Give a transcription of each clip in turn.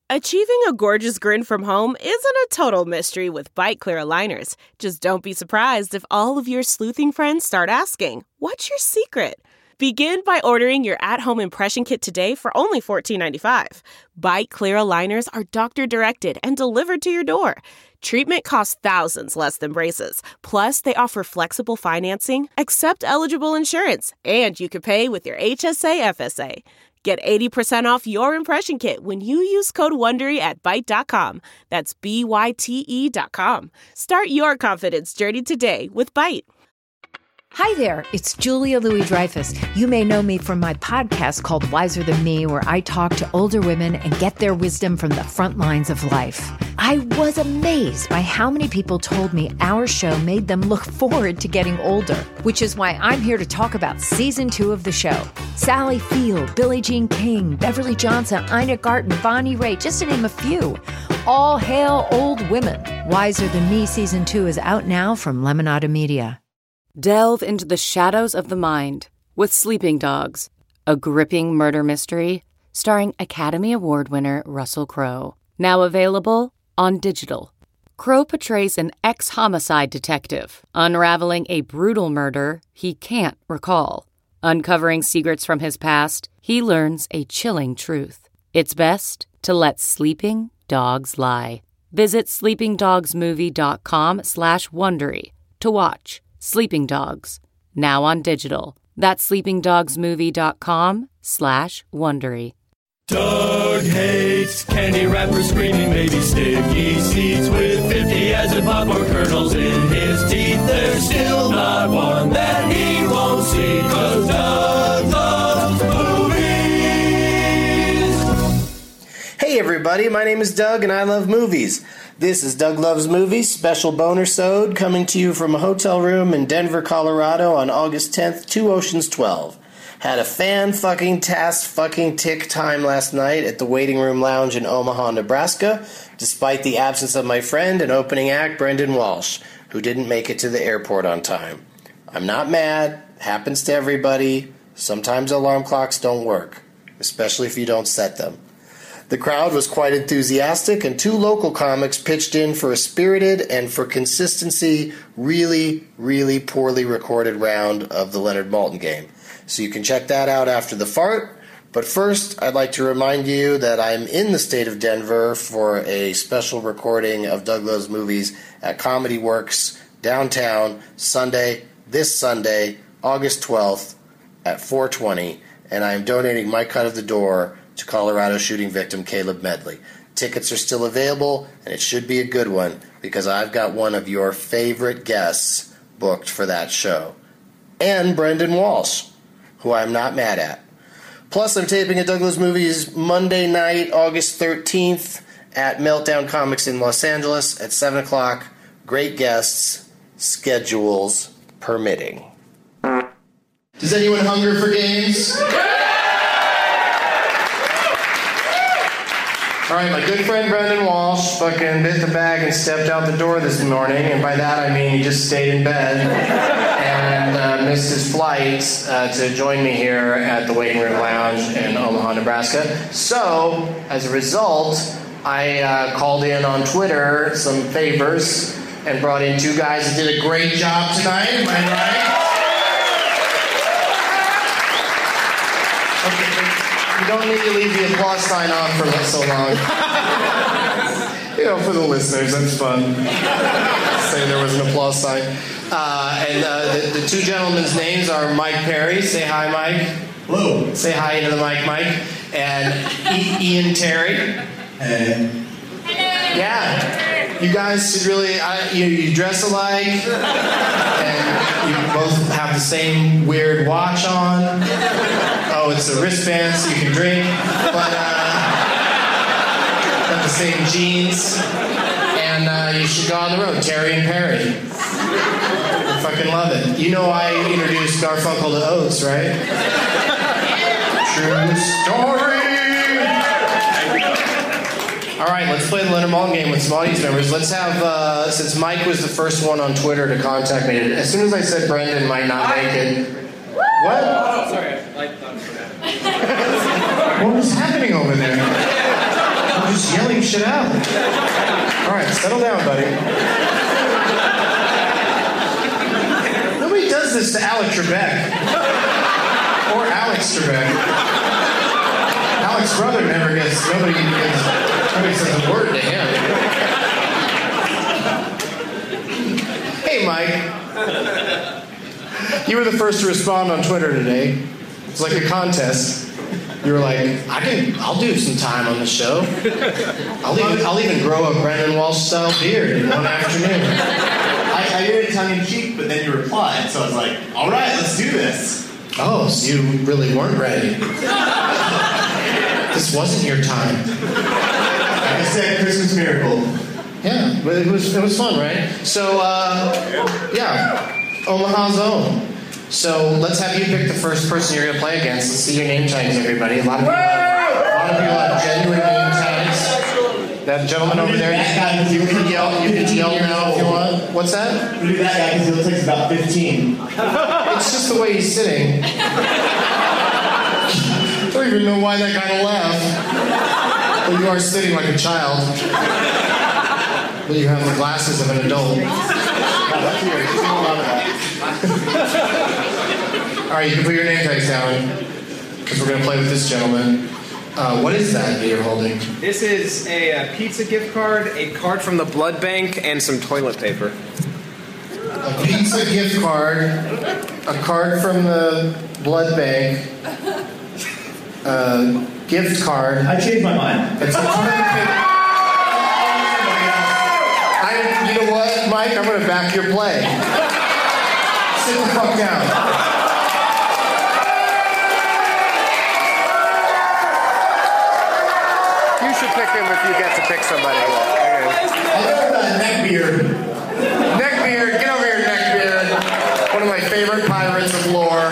Achieving a gorgeous grin from home isn't a total mystery with Byte Clear aligners. Just don't be surprised if all of your sleuthing friends start asking, "What's your secret?" Begin by ordering your at-home impression kit today for only $14.95. Byte Clear aligners are doctor-directed and delivered to your door. Treatment costs thousands less than braces. Plus, they offer flexible financing, accept eligible insurance, and you can pay with your HSA FSA. Get 80% off your impression kit when you use code WONDERY at Byte.com. That's BYTE.com. Start your confidence journey today with Byte. Hi there, it's Julia Louis-Dreyfus. You may know me from my podcast called Wiser Than Me, where I talk to older women and get their wisdom from the front lines of life. I was amazed by how many people told me our show made them look forward to getting older, which is why I'm here to talk about season 2 of the show. Sally Field, Billie Jean King, Beverly Johnson, Ina Garten, Bonnie Raitt, just to name a few. All hail old women. Wiser Than Me season 2 is out now from Lemonada Media. Delve into the shadows of the mind with Sleeping Dogs, a gripping murder mystery starring Academy Award winner Russell Crowe. Now available on digital. Crowe portrays an ex-homicide detective unraveling a brutal murder he can't recall. Uncovering secrets from his past, he learns a chilling truth. It's best to let sleeping dogs lie. Visit sleepingdogsmovie.com/Wondery to watch Sleeping Dogs, now on digital. That's sleepingdogsmovie.com/Wondery. Doug hates candy wrappers, screaming baby sticky seeds with 50 acid popcorn kernels in his teeth. There's still not one that he won't see, 'cause Doug loves movies. Hey everybody, my name is Doug and I love movies. This is Doug Loves Movies, special boner-sode, coming to you from a hotel room in Denver, Colorado on August 10th, 2 Oceans 12. Had a fan-fucking-task-fucking-tick time last night at the Waiting Room Lounge in Omaha, Nebraska, despite the absence of my friend and opening act, Brendan Walsh, who didn't make it to the airport on time. I'm not mad. Happens to everybody. Sometimes alarm clocks don't work, especially if you don't set them. The crowd was quite enthusiastic, and 2 local comics pitched in for a spirited and, for consistency, really, really poorly recorded round of the Leonard Maltin game. So you can check that out after the fart. But first, I'd like to remind you that I'm in the state of Denver for a special recording of Doug Loves Movies at Comedy Works downtown this Sunday, August 12th at 4:20, and I am donating my cut of the door to Colorado shooting victim Caleb Medley. Tickets are still available, and it should be a good one, because I've got one of your favorite guests booked for that show. And Brendan Walsh, who I'm not mad at. Plus, I'm taping at Doug Loves Movies Monday night, August 13th, at Meltdown Comics in Los Angeles at 7 o'clock. Great guests, schedules permitting. Does anyone hunger for games? All right, my good friend Brendan Walsh fucking bit the bag and stepped out the door this morning, and by that I mean he just stayed in bed and missed his flight to join me here at the Waiting Room Lounge in Omaha, Nebraska. So, as a result, I called in on Twitter some favors and brought in 2 guys that did a great job tonight. Am I right? Okay. You don't need to leave the applause sign on for so long. For the listeners, that's fun. Say there was an applause sign. The 2 gentlemen's names are Mike Perry. Say hi, Mike. Hello. Say hi into the mic, Mike. And Ian Terry. Hey. Yeah. You guys should really, you dress alike, and you both have the same weird watch on. Oh, it's a wristband so you can drink, but got the same jeans, and you should go on the road, Terry and Perry. I fucking love it. You know I introduced Garfunkel to Oates, right? True story! All right, let's play the Leonard Maltin game with some audience members. Let's have, since Mike was the first one on Twitter to contact me, as soon as I said Brendan might not make it. What? Oh, sorry. What was happening over there? What just yelling shit out. All right, settle down, buddy. Nobody does this to Alec Trebek. Or Alex Trebek. Alex's brother nobody says a word to him. Hey, Mike. You were the first to respond on Twitter today. It's like a contest. You were like, I'll do some time on the show. I'll even grow a Brendan Walsh style beard in one afternoon. I did it tongue-in-cheek, but then you replied, so I was like, all right, let's do this. Oh, so you really weren't ready. This wasn't your time. Like I said, Christmas miracle. Yeah, but it was fun, right? So, Omaha's own. So let's have you pick the first person you're going to play against. Let's see your name tags, everybody. A lot of people have genuine name tags. That gentleman over there, you can yell now if you want. What's that? We'll do that guy because he looks like he's about 15. It's just the way he's sitting. I don't even know why that got a laugh. But you are sitting like a child. But you have the glasses of an adult. Alright, you can put your name tags down. Because we're going to play with this gentleman. What is that you're holding? This is a pizza gift card, a card from the blood bank, and some toilet paper. A pizza gift card, a card from the blood bank, a gift card. I changed my mind. It's a toilet paper. You know what, Mike? I'm going to back your play. Sit the fuck down. You should pick him if you get to pick somebody. I'll go with Neckbeard. Neckbeard, get over here, Neckbeard. One of my favorite pirates of lore.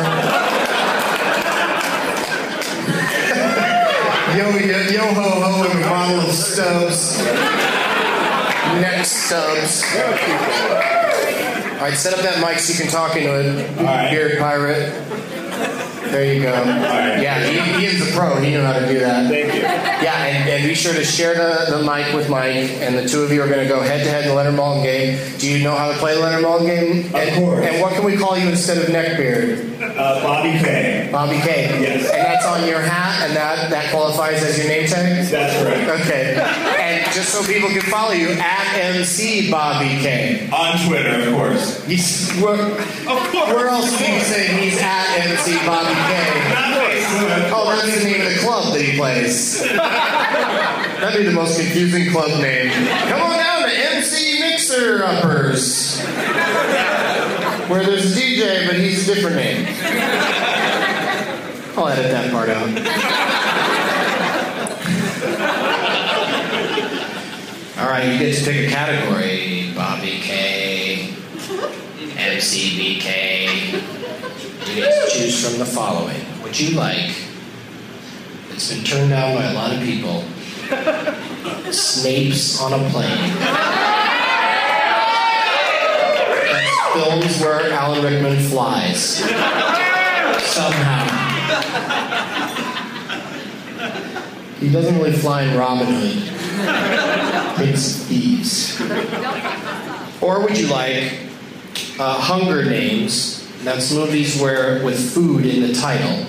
Yo ho ho with a bottle of Stubbs. Neck Stubbs. Alright, set up that mic so you can talk into it. Right. Beard pirate. There you go. Right. Yeah, Ian's a pro. He knew how to do that. Thank you. Yeah, and be sure to share the mic with Mike, and the two of you are going to go head-to-head in the Leonard Maltin game. Do you know how to play the Leonard Maltin game? Of course. And what can we call you instead of Neckbeard? Bobby K. Bobby K. Yes. And that's on your hat, and that qualifies as your name tag? That's right. Okay. And just so people can follow you, @MC Bobby K. On Twitter, of course. Where else can you say he's @MC Bobby K? Oh, that's the name of the club that he plays. That'd be the most confusing club name. Come on down to MC Mixer Uppers. Where there's a DJ, but he's a different name. I'll edit that part out. Alright, you get to pick a category. Bobby K. MCBK. You get to choose from the following. Would you like, it's been turned down by a lot of people, Snapes on a Plane. That's films where Alan Rickman flies. Somehow. He doesn't really fly in Robin Hood. It's thieves. Or would you like Hunger Games? That's movies with food in the title.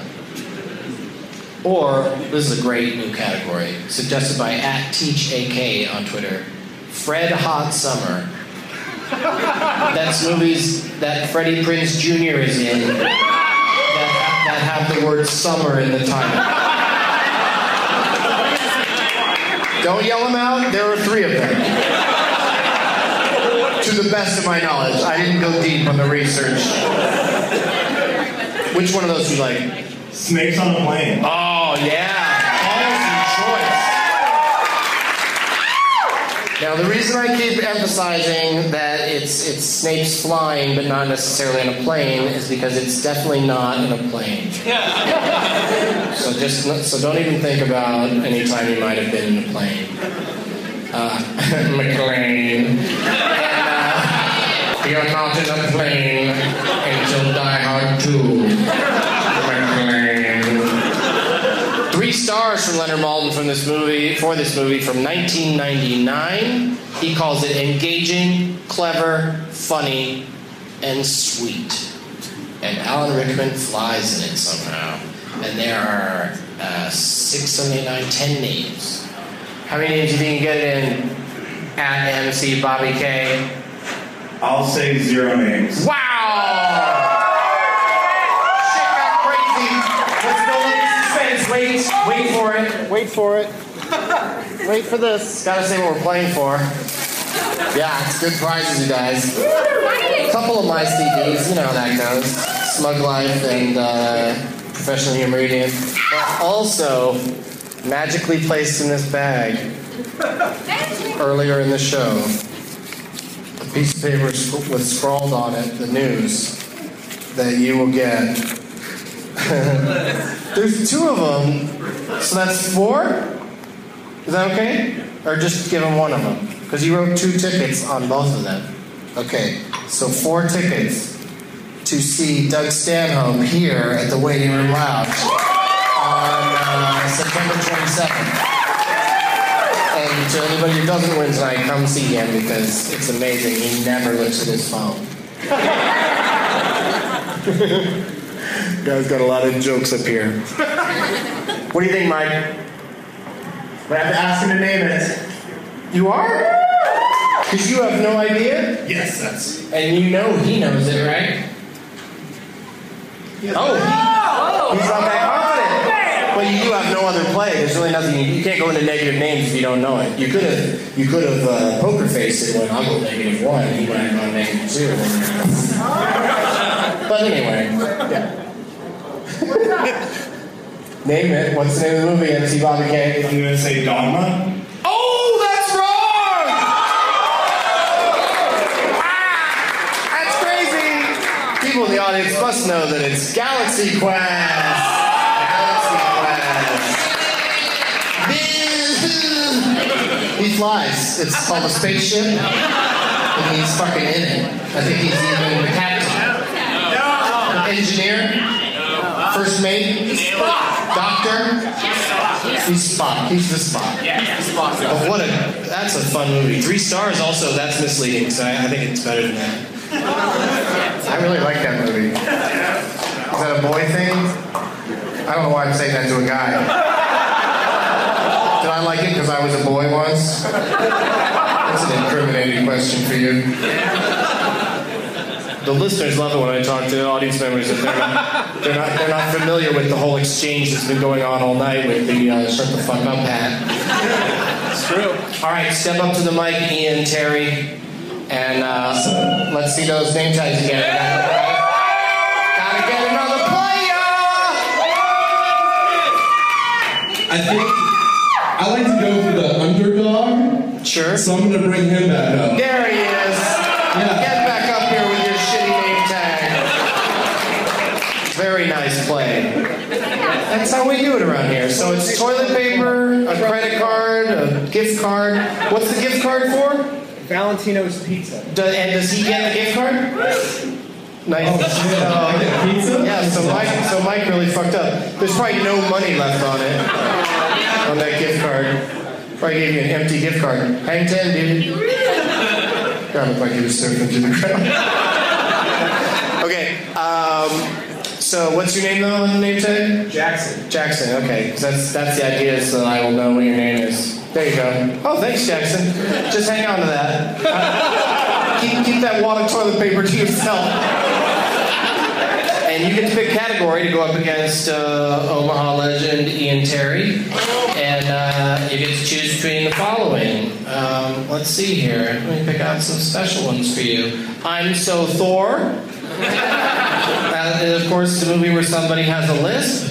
Or, this is a great new category, suggested by @TeachAK on Twitter, Fred Hot Summer. That's movies that Freddie Prinze Jr. is in that have the word summer in the title. Don't yell them out, there are 3 of them. To the best of my knowledge. I didn't go deep on the research. Which one of those do you like? Snakes on a Plane. Oh, yeah. Ballsy choice. Now, the reason I keep emphasizing that it's Snape's flying, but not necessarily on a plane, is because it's definitely not in a plane. So don't even think about any time you might have been in a plane. McLean. You're not in a plane until Die Hard 2. McLean. 3 stars from Leonard Maltin for this movie from 1999. He calls it engaging, clever, funny, and sweet. And Alan Rickman flies in it somehow. And there are 6, 7, 8, 9, 10 names. How many names do you think you get in at MC Bobby K? I'll say 0 names. Wow! Shit got crazy. Let's build up the suspense. Wait for it. Wait for it. Wait for this. Gotta say what we're playing for. Yeah, it's good prizes, you guys. A couple of my CDs, you know how that goes. Smug Life and Professional Humoridian. But also, magically placed in this bag earlier in the show, a piece of paper with scrawled on it, the news, that you will get. There's 2 of them, so that's 4? Is that okay? Or just give him one of them? Because you wrote 2 tickets on both of them. Okay, so 4 tickets to see Doug Stanhope here at the Waiting Room Lounge on September 27th. And to anybody who doesn't win tonight, come see him because it's amazing. He never looks at his phone. Guy's got a lot of jokes up here. What do you think, Mike? But I have to ask him to name it. You are? Because you have no idea? Yes, that's... And you know he knows it, right? He's not that confident. But you do have no other play. There's really nothing. You can't go into negative names if you don't know it. You could have poker faced it when I'll go -1 and he might have gone -2. But anyway, yeah. Name it. What's the name of the movie, MC Bobby K? I'm going to say Dogma. Oh, that's wrong! That's crazy! People in the audience must know that it's Galaxy Quest. Galaxy Quest. He flies. It's called a spaceship. And he's fucking in it. I think he's even the captain. Engineer. First mate. Doctor. He's Spock. He's the Spock. But that's a fun movie. 3 stars also, that's misleading, so I think it's better than that. I really like that movie. Is that a boy thing? I don't know why I'm saying that to a guy. Did I like it because I was a boy once? That's an incriminating question for you. The listeners love it when I talk to audience members if they're not familiar with the whole exchange that's been going on all night with the shut the fuck up hat. It's true. All right, step up to the mic, Ian, Terry, and let's see those name tags again. Gotta get another player. I think I like to go for the underdog. Sure. So I'm gonna bring him back up. There he is. Yeah. Get back up here with your shitty name tag. Very nice play. That's how we do it around here. So it's toilet paper, a credit card, a gift card. What's the gift card for? Valentino's Pizza. And does he get the gift card? Nice. I get pizza? Yeah, so Mike really fucked up. There's probably no money left on it. On that gift card. Probably gave you an empty gift card. Hang 10, dude. God, looked like he was surfing through the crowd. Okay, so what's your name though on the name tag? Jackson. Jackson, okay. That's the idea, so I will know what your name is. There you go. Oh, thanks, Jackson. Just hang on to that. Keep that wad of toilet paper to yourself. And you get to pick category to go up against Omaha legend Ian Terry. And you get to choose between the following. Let's see here. Let me pick out some special ones for you. I'm So Thor. That is, of course, the movie where somebody has a lisp.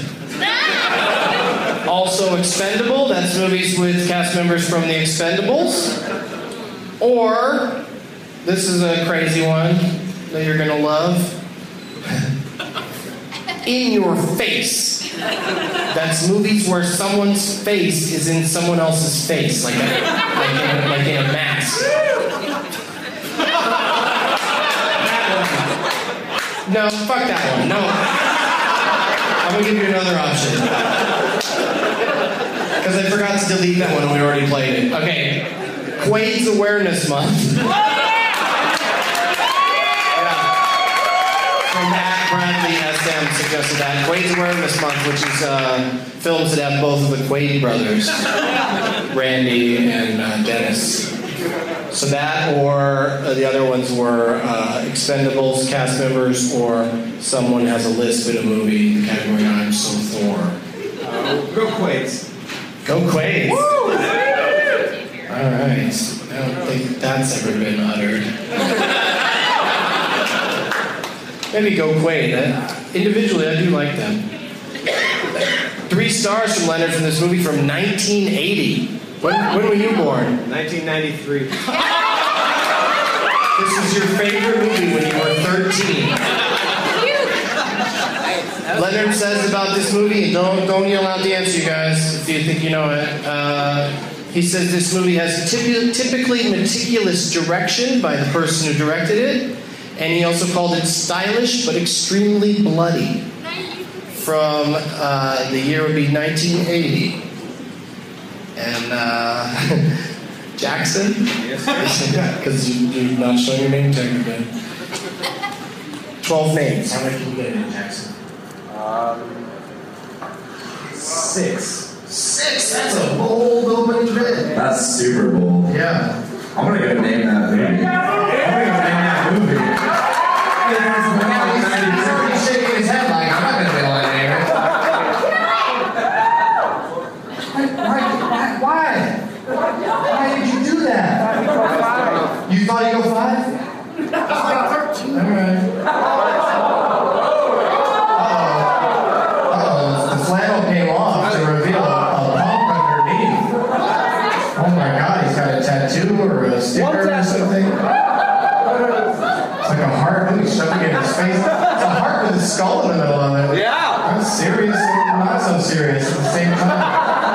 Also Expendable. That's movies with cast members from the Expendables. Or, this is a crazy one that you're going to love. In Your Face. That's movies where someone's face is in someone else's face, like in a mask. No, fuck that one. No. I'm gonna give you another option. Because I forgot to delete that one. We already played it. Okay. Quaid's Awareness Month. From Bradley SM suggested that. Quaid's Awareness Month, which is films that have both of the Quaid brothers, Randy and Dennis. So that, or the other ones were Expendables cast members, or someone has a lisp in a movie, the category I'm so Thor. Go Quaids. Go Quaids! Woo! Alright. I don't think that's ever been uttered. Maybe go Quaid. Individually, I do like them. 3 stars from Leonard from this movie from 1980. When were you born? 1993. This was your favorite movie when you were 13. Leonard says about this movie, and don't yell out the answer, you guys, if you think you know it. He says this movie has typically meticulous direction by the person who directed it, and he also called it stylish but extremely bloody. From the year would be 1980. And Jackson? Yes, sir. Because you're not showing your name tag again. 12 names. How many can you get in, Jackson? 6. 6? That's a bold opening bid. That's super bold. Yeah. I'm gonna go name that movie. I'm gonna go name that movie. He's shaking his head like, I'm not gonna be able to name it. Why? Why did you do that? You thought you'd go 5? That's like 13. All right. The flannel came off to reveal a bump underneath. Oh my God, he's got a tattoo or a sticker or something. It's like a heart. Look, he's shoving it in his face. It's a heart with a skull in the middle of it. Yeah. I'm serious and not so serious at the same time.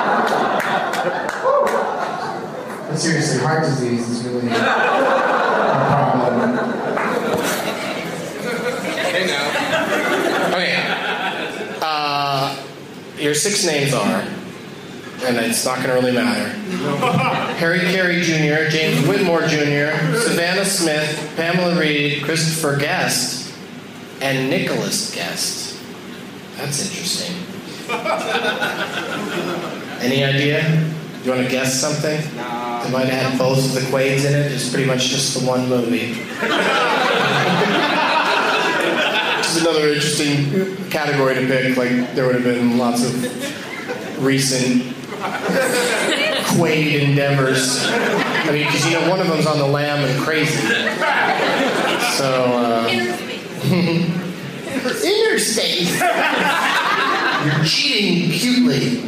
But seriously, heart disease is really a problem. Okay. Your 6 names are, and it's not going to really matter, Harry Carey Jr., James Whitmore Jr., Savannah Smith, Pamela Reed, Christopher Guest, and Nicholas Guest. That's interesting. Any idea? Do you want to guess something? No. They might have had both of the Quaids in it. It's pretty much just the one movie. This is another interesting category to pick. Like, there would have been lots of recent Quaid endeavors. I mean, because, one of them's on the lam and crazy. So, Interspace. You're cheating cutely.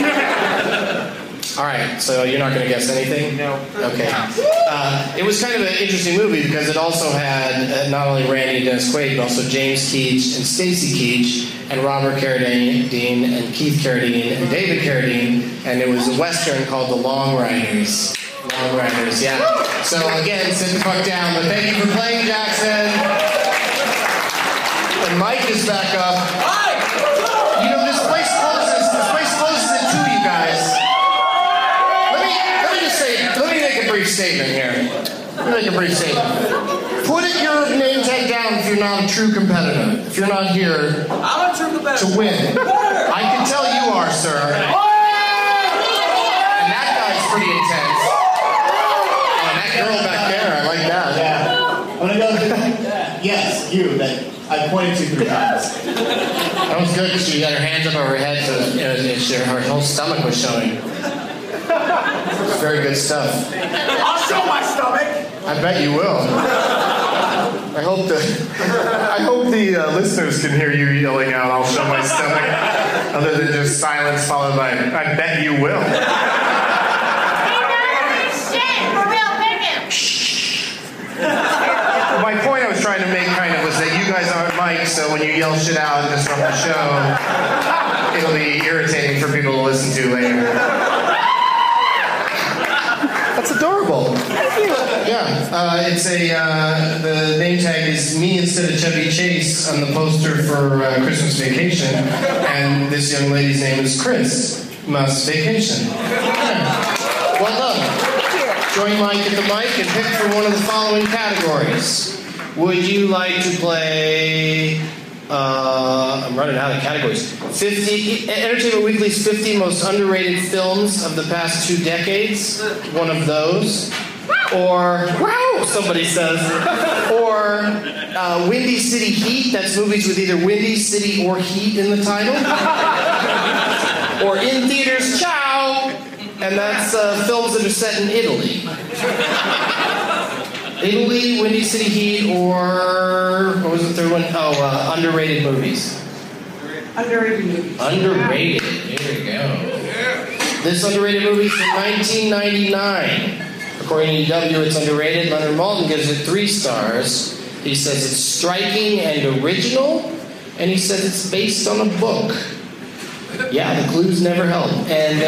All right, so you're not going to guess anything? No. Okay. It was kind of an interesting movie because it also had not only Randy and Dennis Quaid, but also James Keach and Stacy Keach and Robert Carradine and Keith Carradine and David Carradine, and it was a Western called The Long Riders. Long Riders, yeah. So again, sit the fuck down, but thank you for playing, Jackson. And Mike is back up. This place closes at 2, you guys. Let me make a brief statement here. Put your name tag down if you're not a true competitor. If you're not here I'm a true competitor. to win. I can tell you are, sir. And that guy's pretty intense. And that girl back there, I like that. Yeah. I'm gonna go. Yes, you. That I pointed to 3 times. That was good because she had her hands up over her head so her whole stomach was showing. Very good stuff. I'll show my stomach. I bet you will. I hope the listeners can hear you yelling out, "I'll show my stomach," other than just silence followed by, "I bet you will." My point I was trying to make kind of was that you guys aren't mics, so when you yell shit out and disrupt the show, it'll be irritating for people to listen to later. That's adorable. Yeah, it's the name tag is me instead of Chevy Chase on the poster for Christmas Vacation, and this young lady's name is Chris. Must vacation. Well done. Join Mike at the mic and pick from one of the following categories. Would you like to play... I'm running out of categories. 50 Entertainment Weekly's 50 most underrated films of the past 2 decades. One of those. Or, wow, somebody says. Or Windy City Heat. That's movies with either Windy City or Heat in the title. Or In Theaters, Ciao. And that's films that are set in Italy. Italy, Windy City Heat, or what was the third one? Oh, underrated movies. Underrated movies. Underrated. There you go. This underrated movie is from 1999. According to EW, it's underrated. Leonard Maltin gives it 3 stars. He says it's striking and original, and he says it's based on a book. Yeah, the clues never help. And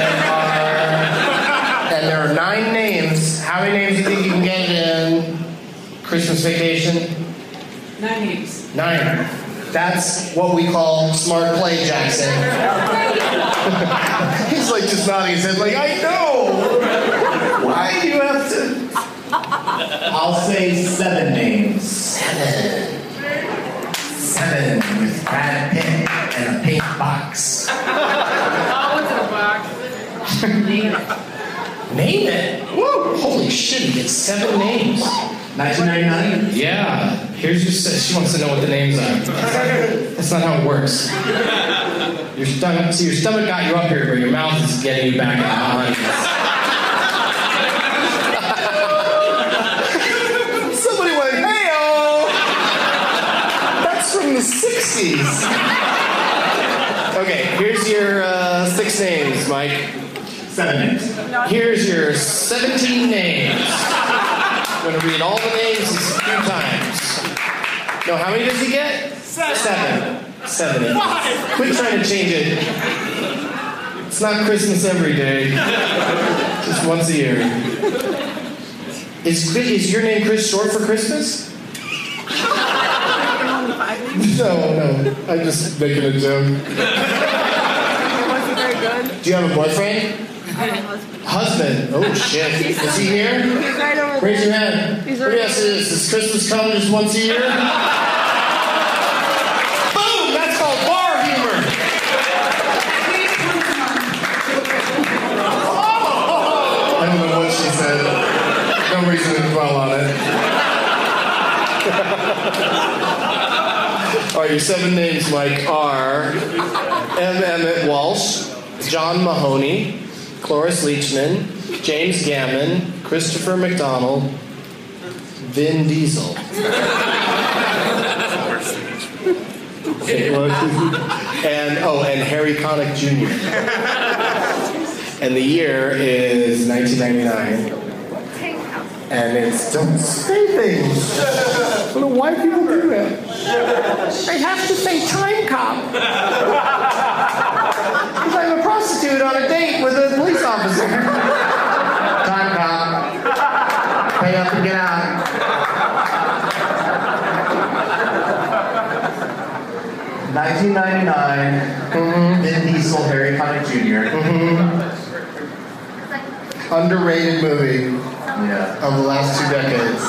there are 9 names. How many names do you think you can get in Christmas Vacation? 9 names. 9. That's what we call smart play, Jackson. He's like just nodding his head like, I know! Why do you have to... I'll say 7 names. 7. 7 with Brad Pitt and a pink box. Oh, what's in a box? Name it. Name it? Woo! Holy shit, he gets 7 names. 1999? Yeah. Here's your... She wants to know what the names are. That's not how it works. Your stomach got you up here, but your mouth is getting you back in the audience. Somebody went, hey-oh! That's from the 60s. Okay, here's your 6 names, Mike. 7 names. Here's your 17 names. I'm going to read all the names a few times. No, how many does he get? 7. 7. Quit trying to change it. It's not Christmas every day. Just once a year. Is your name Chris short for Christmas? No. I'm just making a joke. Wasn't very good. Do you have a boyfriend? Husband. Oh, shit. Is he here? He's right over there. Raise your hand. He's Let right me ask you this. Does Christmas come just once a year? Boom! That's called bar humor. I don't know what she said. No reason to dwell on it. All right, your 7 names, Mike, are M. Emmett Walsh, John Mahoney, Cloris Leachman, James Gammon, Christopher McDonald, Vin Diesel. and Harry Connick Jr. And the year is 1999. And it's don't say things. I don't know why people do that. I have to say time cop. Because I'm a prostitute on a date with a police officer. Time cop. Pay up and get out. $1999. Vin Diesel, Harry Connick Jr. Underrated movie. Yeah. Of the last 2 decades.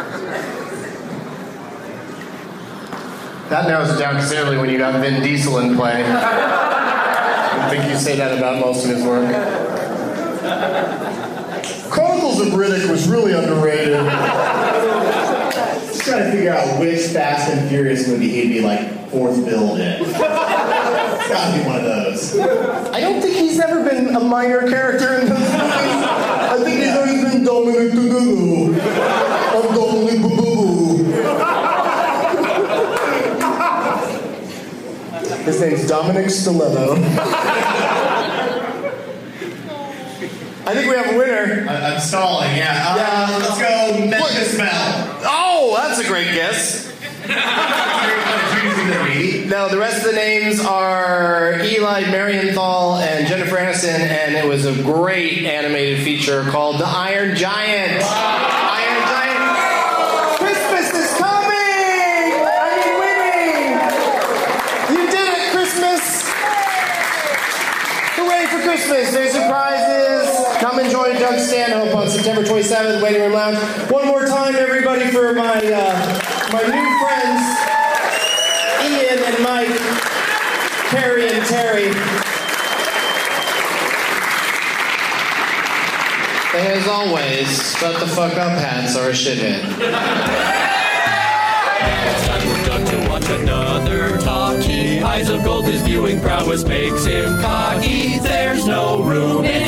That narrows it down considerably when you got Vin Diesel in play. I think you say that about most of his work. Chronicles of Riddick was really underrated. Just trying to figure out which Fast and Furious movie he'd be like 4th build in. It's gotta be one of those. I don't think he's ever been a minor character in those movies. I think he's always been Dominic Boo-Boo. I'm Dominic Boo-Boo. His name's Dominic Stiletto. I think we have a winner. I'm stalling, yeah. Let's go Memphis Belle. Oh, that's a great guess. No, the rest of the names are Eli Marienthal and Jennifer Aniston, and it was a great animated feature called The Iron Giant. Iron Giant. Christmas is coming! winning! You did it, Christmas! Hooray for Christmas! Christmas. There's surprises. Come and join Doug Stanhope on September 27th, Waiting Room Lounge. One more time, everybody, for my new friends, Ian and Mike, Carrie and Terry. As always, shut the fuck up, hats, or a shithead. It's time for Doug to watch another talkie. Eyes of gold, his viewing prowess makes him cocky. There's no room in